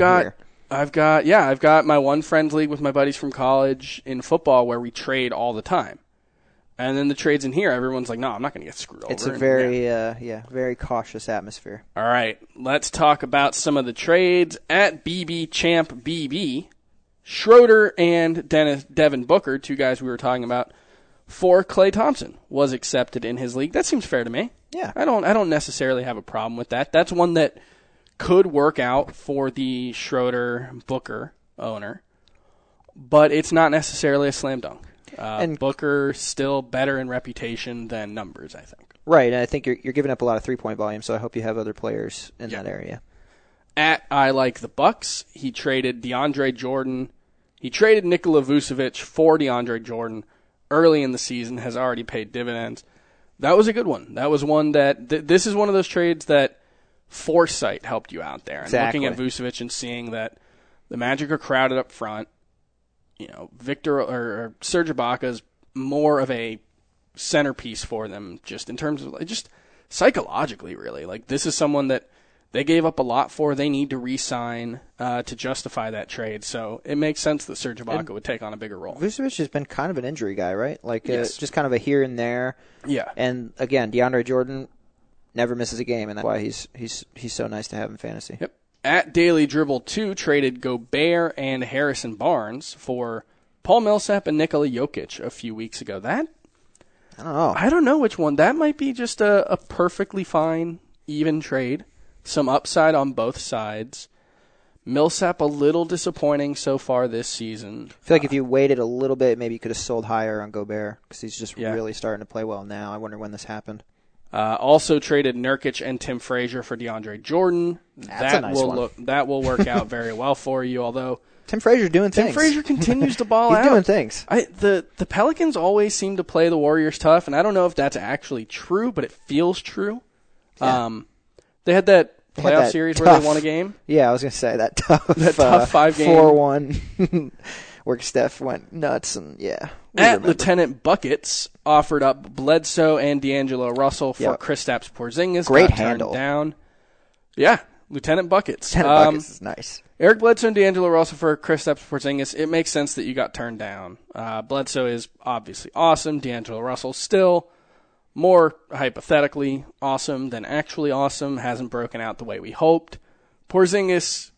got my one friend's league with my buddies from college in football where we trade all the time. And then the trades in here, everyone's like, no, I'm not going to get screwed over. It's a very, very cautious atmosphere. All right, let's talk about some of the trades at BB Champ BB. Schroeder and Devin Booker, two guys we were talking about, for Klay Thompson was accepted in his league. That seems fair to me. Yeah. I don't necessarily have a problem with that. That's one that could work out for the Schroeder-Booker owner, but it's not necessarily a slam dunk. And Booker still better in reputation than numbers, I think. Right, and I think you're giving up a lot of three-point volume, so I hope you have other players in that area. At I Like the Bucks, he traded DeAndre Jordan. He traded Nikola Vucevic for DeAndre Jordan early in the season, has already paid dividends. That was a good one. That was one that this is one of those trades that foresight helped you out there. And looking at Vucevic and seeing that the Magic are crowded up front, Victor or Serge Ibaka is more of a centerpiece for them, just in terms of just psychologically, really. Like, this is someone that they gave up a lot for. They need to re-sign to justify that trade. So it makes sense that Serge Ibaka would take on a bigger role. Vucevic has been kind of an injury guy, right? Like, yes. Just kind of a here and there. Yeah. And again, DeAndre Jordan never misses a game, and that's why he's so nice to have in fantasy. Yep. At Daily Dribble 2 traded Gobert and Harrison Barnes for Paul Millsap and Nikola Jokic a few weeks ago. I don't know which one. That might be just a perfectly fine, even trade. Some upside on both sides. Millsap a little disappointing so far this season. I feel like if you waited a little bit, maybe you could have sold higher on Gobert because he's just really starting to play well now. I wonder when this happened. Also traded Nurkic and Tim Frazier for DeAndre Jordan. That's a nice one. That will work out very well for you, although Tim Frazier's doing things. Tim Frazier continues to ball out. He's doing things. The Pelicans always seem to play the Warriors tough, and I don't know if that's actually true, but it feels true. Yeah. They had that playoff series where they won a game. Yeah, I was going to say that tough 5-game 4-1 where Steph went nuts and At Lieutenant Buckets offered up Bledsoe and D'Angelo Russell for Kristaps Porzingis. Great got handle. Turned down. Yeah, Lieutenant Buckets. Lieutenant Buckets is nice. Eric Bledsoe and D'Angelo Russell for Kristaps Porzingis. It makes sense that you got turned down. Bledsoe is obviously awesome. D'Angelo Russell still more hypothetically awesome than actually awesome. Hasn't broken out the way we hoped. Porzingis,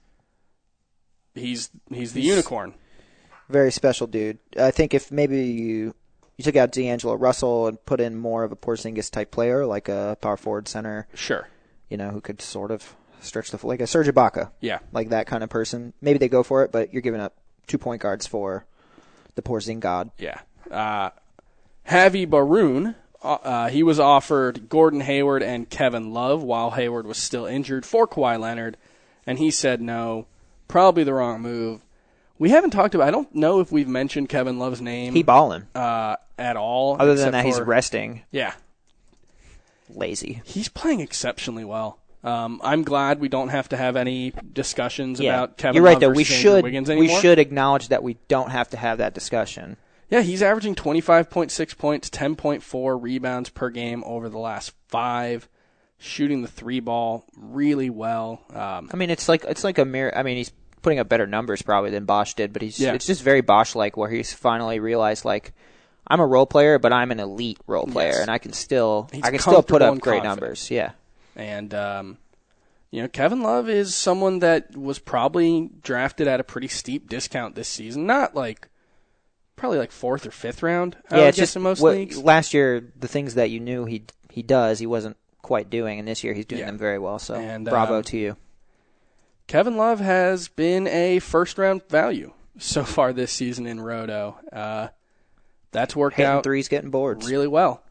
he's the unicorn. Very special dude. I think if maybe you took out D'Angelo Russell and put in more of a Porzingis type player, like a power forward center, sure, who could sort of stretch like a Serge Ibaka, like that kind of person. Maybe they go for it, but you're giving up 2 point guards for the Porzingis god. Yeah. Javi Baroun he was offered Gordon Hayward and Kevin Love while Hayward was still injured for Kawhi Leonard, and he said no. Probably the wrong move. We haven't talked about. I don't know if we've mentioned Kevin Love's name. He balling at all. Other than that, he's resting. Yeah, lazy. He's playing exceptionally well. I'm glad we don't have to have any discussions about Kevin Love versus Andrew Wiggins anymore. We should acknowledge that we don't have to have that discussion. Yeah, he's averaging 25.6 points, 10.4 rebounds per game over the last 5, shooting the 3 ball really well. I mean, it's like a mirror. I mean, he's putting up better numbers probably than Bosch did, but it's just very Bosch-like, where he's finally realized, like, I'm a role player, but I'm an elite role player, and I can still put up great numbers. Yeah. And, Kevin Love is someone that was probably drafted at a pretty steep discount this season. Not probably 4th or 5th round, I would guess, in most leagues. Last year, the things that you knew he does, he wasn't quite doing, and this year he's doing them very well, so bravo to you. Kevin Love has been a first-round value so far this season in Roto. That's worked out threes, getting boards really well.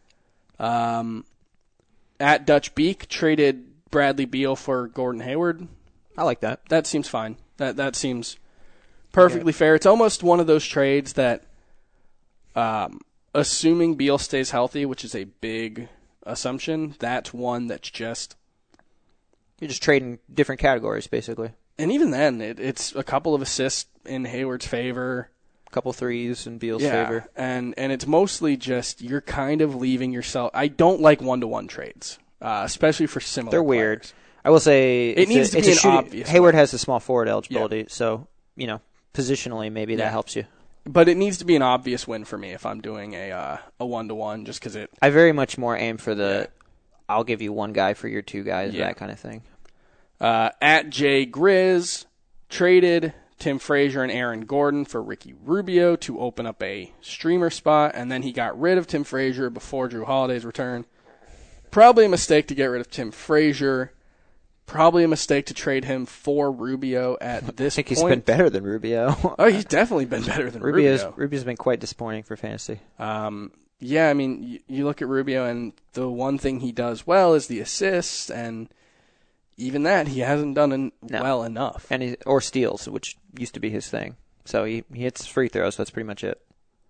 At Dutch Beak, traded Bradley Beal for Gordon Hayward. I like that. That seems fine. That seems perfectly fair. It's almost one of those trades that, assuming Beal stays healthy, which is a big assumption, that's one that's just... You're just trading different categories, basically. And even then, it's a couple of assists in Hayward's favor. A couple threes in Beal's favor. And it's mostly just you're kind of leaving yourself... I don't like one-to-one trades, especially for similar They're players. Weird. I will say... It needs to be an obvious Hayward has the small forward eligibility, so, positionally, maybe that helps you. But it needs to be an obvious win for me if I'm doing a one-to-one, just because it... I very much more aim for the... I'll give you one guy for your 2 guys, that kind of thing. At Jay Grizz, traded Tim Frazier and Aaron Gordon for Ricky Rubio to open up a streamer spot, and then he got rid of Tim Frazier before Drew Holiday's return. Probably a mistake to get rid of Tim Frazier. Probably a mistake to trade him for Rubio at this point. I think he's been better than Rubio. Oh, he's definitely been better than Rubio. Rubio's been quite disappointing for fantasy. Yeah, I mean, you look at Rubio, and the one thing he does well is the assists, and even that he hasn't done well enough. And or steals, which used to be his thing. So he hits free throws, so that's pretty much it.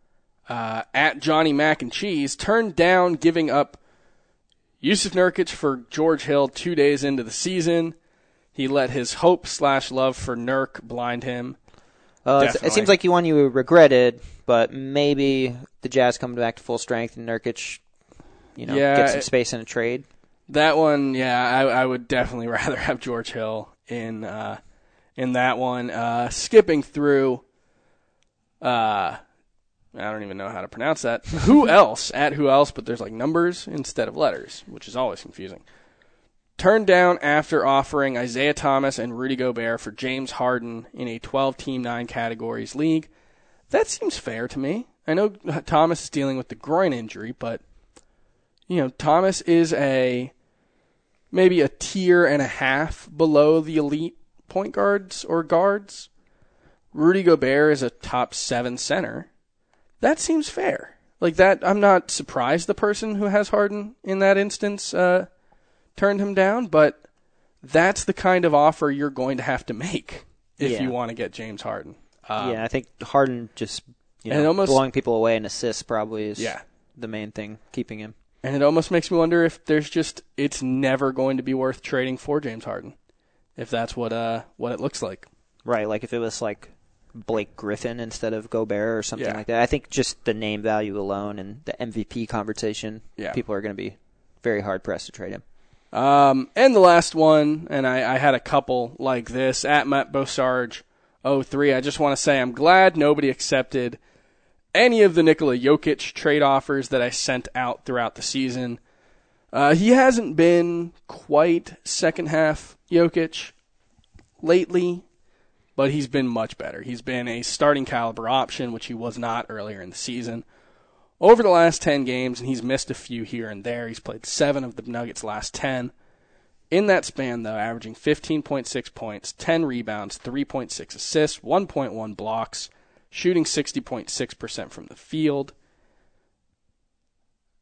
At Johnny Mac and Cheese, turned down giving up Yusuf Nurkic for George Hill 2 days into the season. He let his hope/love for Nurk blind him. It seems like you regretted, but maybe the Jazz coming back to full strength and Nurkic, get some space in a trade. That one, I would definitely rather have George Hill in that one. Skipping through, I don't even know how to pronounce that. Who else? At who else? But there's numbers instead of letters, which is always confusing. Turned down after offering Isaiah Thomas and Rudy Gobert for James Harden in a 12-team 9 categories league. That seems fair to me. I know Thomas is dealing with the groin injury, but Thomas is maybe a tier and a half below the elite point guards or guards. Rudy Gobert is a top 7 center. That seems fair. I'm not surprised the person who has Harden in that instance turned him down, but that's the kind of offer you're going to have to make if you want to get James Harden. I think Harden just blowing people away in assists probably is the main thing keeping him. And it almost makes me wonder if it's never going to be worth trading for James Harden, if that's what it looks like. Right, if it was Blake Griffin instead of Gobert or something like that. I think just the name value alone and the MVP conversation, people are going to be very hard-pressed to trade him. And the last one, and I had a couple like this, at Matt Bosarge 03. I just want to say I'm glad nobody accepted any of the Nikola Jokic trade offers that I sent out throughout the season. He hasn't been quite second half Jokic lately, but he's been much better. He's been a starting caliber option, which he was not earlier in the season. Over the last 10 games, and he's missed a few here and there. He's played 7 of the Nuggets' last 10. In that span, though, averaging 15.6 points, 10 rebounds, 3.6 assists, 1.1 blocks, shooting 60.6% from the field.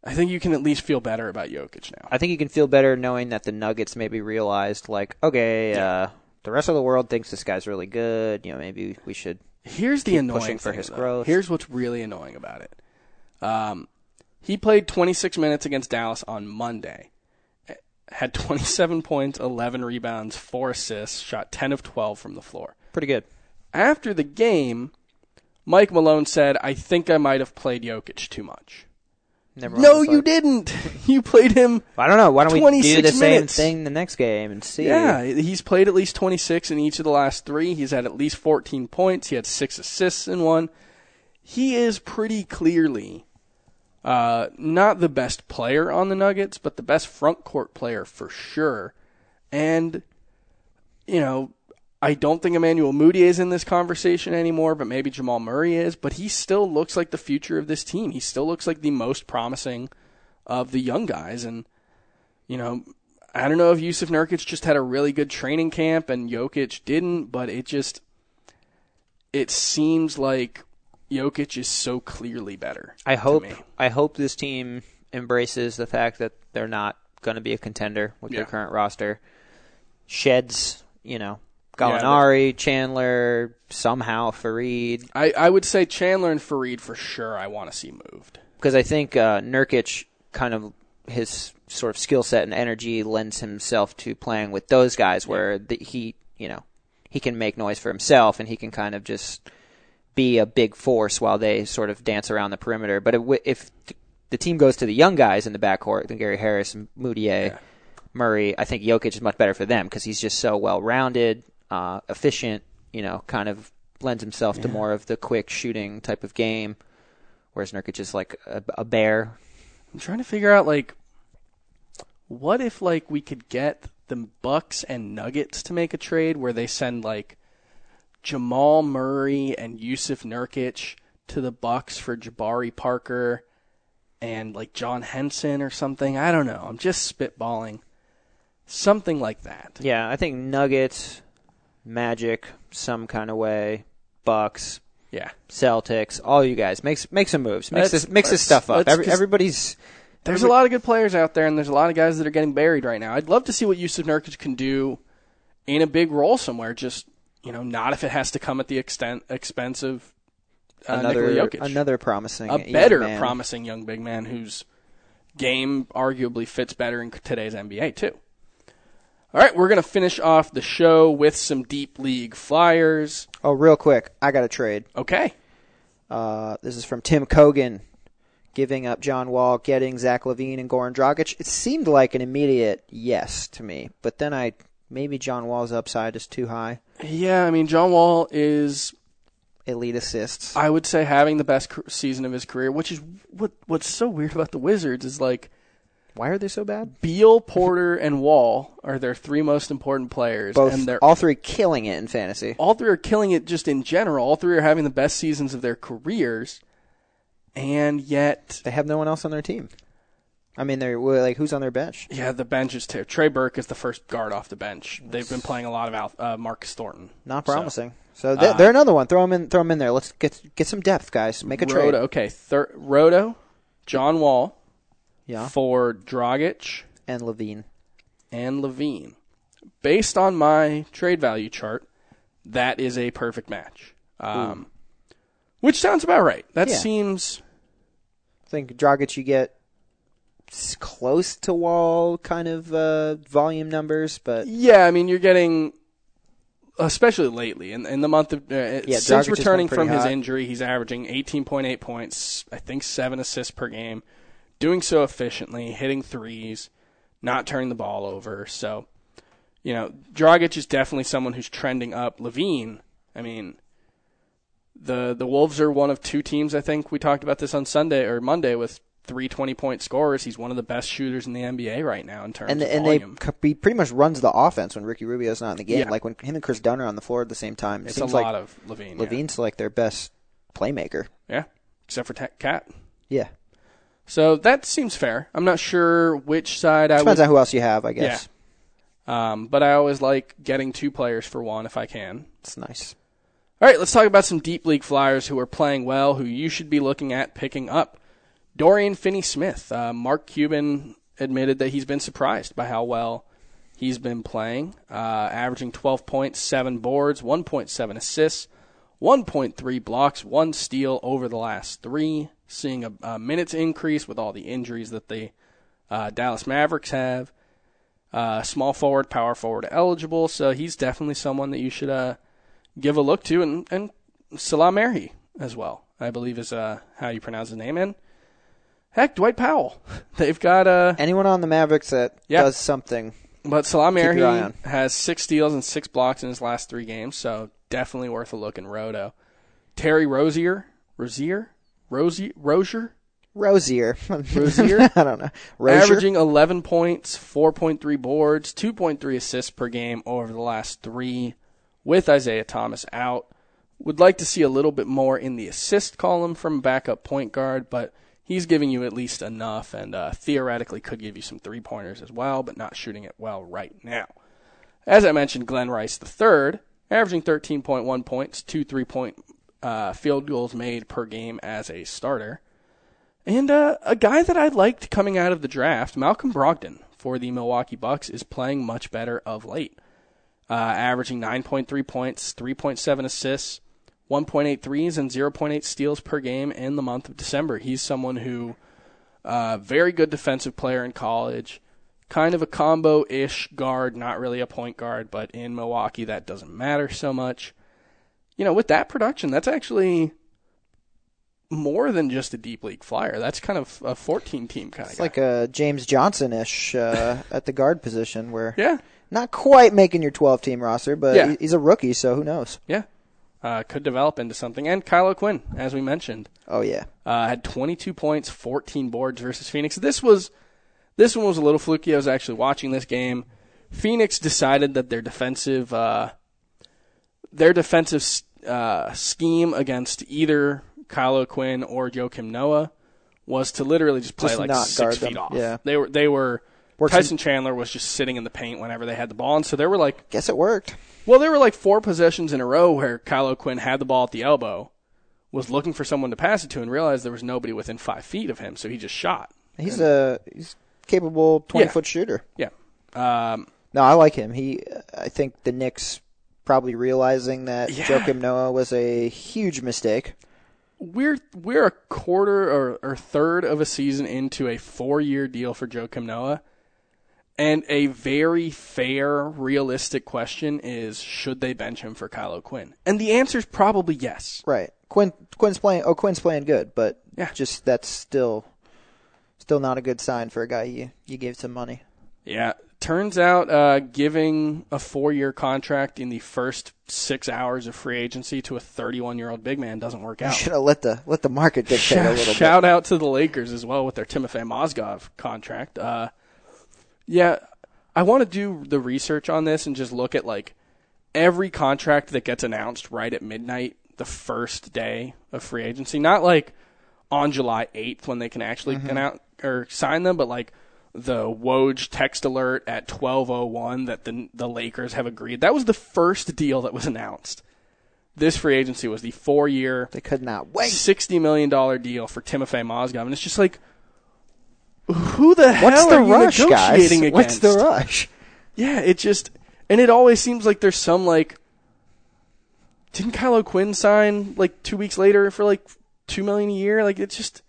I think you can at least feel better about Jokic now. I think you can feel better knowing that the Nuggets maybe realized, like, okay, the rest of the world thinks this guy's really good. Maybe we should. Here's the annoying pushing for thing, his though. growth. Here's what's really annoying about it. He played 26 minutes against Dallas on Monday. Had 27 points, 11 rebounds, 4 assists, shot 10 of 12 from the floor. Pretty good. After the game, Mike Malone said, I think I might have played Jokic too much. No, you didn't. You played him. I don't know. Why don't we do the same minutes. thing the next game and see? Yeah, he's played at least 26 in each of the last 3. He's had at least 14 points. He had 6 assists in one. He is pretty clearly not the best player on the Nuggets, but the best front court player for sure. And, I don't think Emmanuel Mudiay is in this conversation anymore, but maybe Jamal Murray is. But he still looks like the future of this team. He still looks like the most promising of the young guys. And, I don't know if Jusuf Nurkic just had a really good training camp and Jokic didn't, but it seems like Jokic is so clearly better. I hope this team embraces the fact that they're not going to be a contender with their current roster. Sheds, Gallinari, Chandler, somehow Fareed. I would say Chandler and Fareed for sure I want to see moved. Because I think Nurkic kind of, his sort of skill set and energy lends himself to playing with those guys where he can make noise for himself and he can kind of just be a big force while they sort of dance around the perimeter. But if the team goes to the young guys in the backcourt, then Gary Harris and Mudiay, Murray, I think Jokic is much better for them because he's just so well-rounded, efficient, kind of lends himself to more of the quick shooting type of game, whereas Nurkic is like a bear. I'm trying to figure out, what if, we could get the Bucks and Nuggets to make a trade where they send, Jamal Murray and Jusuf Nurkic to the Bucks for Jabari Parker and, John Henson or something. I don't know. I'm just spitballing. Something like that. Yeah, I think Nuggets, Magic, some kind of way, Bucks, Celtics, all you guys make some moves. Mix this stuff up. There's a lot of good players out there, and there's a lot of guys that are getting buried right now. I'd love to see what Jusuf Nurkic can do in a big role somewhere. Just not if it has to come at the expense of Nikola Jokic. Another promising, promising young big man whose game arguably fits better in today's NBA too. All right, we're going to finish off the show with some Deep League Flyers. Oh, real quick, I got a trade. Okay. This is from Tim Kogan, giving up John Wall, getting Zach LaVine and Goran Dragic. It seemed like an immediate yes to me, but then maybe John Wall's upside is too high. Yeah, John Wall is elite assists. I would say having the best season of his career, which is what's so weird about the Wizards is why are they so bad? Beal, Porter, and Wall are their 3 most important players. And they're all 3 killing it in fantasy. All 3 are killing it just in general. All 3 are having the best seasons of their careers, and yet they have no one else on their team. They're who's on their bench? Yeah, the bench is terrible. Trey Burke is the first guard off the bench. They've been playing a lot of Marcus Thornton. Not promising. So they're another one. Throw them in there. Let's get some depth, guys. Make a trade. Okay, Roto, John Wall. Yeah. For Dragic and LaVine. Based on my trade value chart, that is a perfect match. Which sounds about right. That seems... I think Dragic you get close to Wall kind of volume numbers, but... Yeah, you're getting... Especially lately, in the month of... since Dragic returning from his injury, he's averaging 18.8 points, I think 7 assists per game. Doing so efficiently, hitting threes, not turning the ball over. So, Dragic is definitely someone who's trending up. LaVine, the Wolves are one of 2 teams, I think we talked about this on Sunday or Monday, with 3 20-point scorers. He's one of the best shooters in the NBA right now in terms of volume. And he pretty much runs the offense when Ricky Rubio's not in the game. Yeah. Like when him and Chris Dunn are on the floor at the same time. It's a lot of LaVine. LaVine's their best playmaker. Yeah, except for Cat. Yeah. So that seems fair. I'm not sure which side I would... Depends on who else you have, I guess. Yeah. But I always like getting 2 players for one if I can. It's nice. All right, let's talk about some Deep League Flyers who are playing well, who you should be looking at picking up. Dorian Finney-Smith. Mark Cuban admitted that he's been surprised by how well he's been playing, averaging 12 points, 7 boards, 1.7 assists, 1.3 blocks, 1 steal over the last 3, seeing a minutes increase with all the injuries that the Dallas Mavericks have. Small forward, power forward eligible, so he's definitely someone that you should give a look to, and Salah Merhi as well, I believe is how you pronounce his name. And heck, Dwight Powell. They've got anyone on the Mavericks that does something. But Salah Merhi has 6 steals and 6 blocks in his last 3 games, so definitely worth a look in Roto. Terry Rozier? I don't know. Averaging 11 points, 4.3 boards, 2.3 assists per game over the last 3 with Isaiah Thomas out. Would like to see a little bit more in the assist column from backup point guard, but he's giving you at least enough and theoretically could give you some 3-pointers as well, but not shooting it well right now. As I mentioned, Glenn Rice III, averaging 13.1 points, 2 3-point field goals made per game as a starter. And a guy that I liked coming out of the draft, Malcolm Brogdon for the Milwaukee Bucks, is playing much better of late. Averaging 9.3 points, 3.7 assists, 1.8 threes, and 0.8 steals per game in the month of December. He's someone who, very good defensive player in college, kind of a combo-ish guard, not really a point guard, but in Milwaukee that doesn't matter so much. You know, with that production, that's actually more than just a deep league flyer. That's kind of a 14-team kind of guy. It's like a James Johnson-ish at the guard position where not quite making your 12-team roster, but he's a rookie, so who knows? Yeah. Could develop into something. And Kyle O'Quinn, as we mentioned. Oh, yeah. Had 22 points, 14 boards versus Phoenix. This one was a little fluky. I was actually watching this game. Phoenix decided that their defensive scheme against either Kyle O'Quinn or Joakim Noah was to literally just play like 6 feet off. Yeah. They were Tyson Chandler was just sitting in the paint whenever they had the ball, and so there were like... Guess it worked. Well, there were like 4 possessions in a row where Kyle O'Quinn had the ball at the elbow, was looking for someone to pass it to, and realized there was nobody within 5 feet of him, so he just shot. He's capable 20-foot shooter. Yeah. No, I like him. I think the Knicks probably realizing that Joakim Noah was a huge mistake. We're a quarter or third of a season into a 4-year deal for Joakim Noah. And a very fair, realistic question is, should they bench him for Kyle O'Quinn? And the answer is probably yes. Right. O'Quinn's playing good, but just that's still not a good sign for a guy you gave some money. Yeah. Turns out giving a 4-year contract in the first 6 hours of free agency to a 31-year-old big man doesn't work out. You should have let the market dictate a little bit. Shout out to the Lakers as well with their Timofey Mozgov contract. Yeah, I want to do the research on this and just look at like every contract that gets announced right at midnight the first day of free agency. Not like on July 8th when they can actually announce or sign them, but like the Woj text alert at 12:01 that the Lakers have agreed. That was the first deal that was announced. This free agency was the 4-year, they could not wait, $60 million deal for Timofey Mozgov, and it's just like, who the hell are you negotiating against? What's the rush? Yeah, it always seems like there's some like, didn't Kyle O'Quinn sign like 2 weeks later for like $2 million a year? Like it's just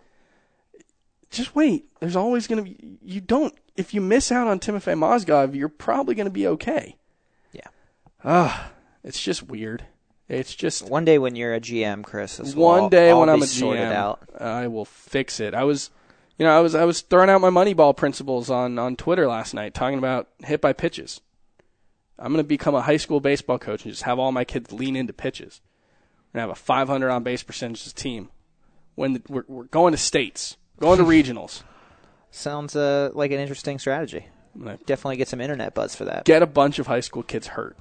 wait. There's always going to be, if you miss out on Timofey Mozgov, you're probably going to be okay. Yeah. It's just weird. It's just one day when you're a GM, Chris. One day when I'm a GM, out. I will fix it. I was throwing out my Moneyball principles on Twitter last night, talking about hit by pitches. I'm going to become a high school baseball coach and just have all my kids lean into pitches. We're going to have a 500 on base percentages team. When we're going to states, going to regionals. Sounds like an interesting strategy. Definitely get some internet buzz for that. Get a bunch of high school kids hurt.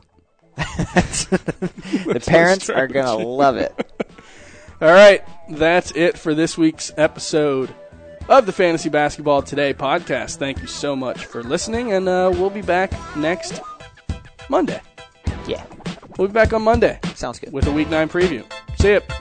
The parents are going to love it. All right, that's it for this week's episode of the Fantasy Basketball Today podcast. Thank you so much for listening, and we'll be back next Monday. Yeah. We'll be back on Monday. Sounds good. With a Week 9 preview. See ya.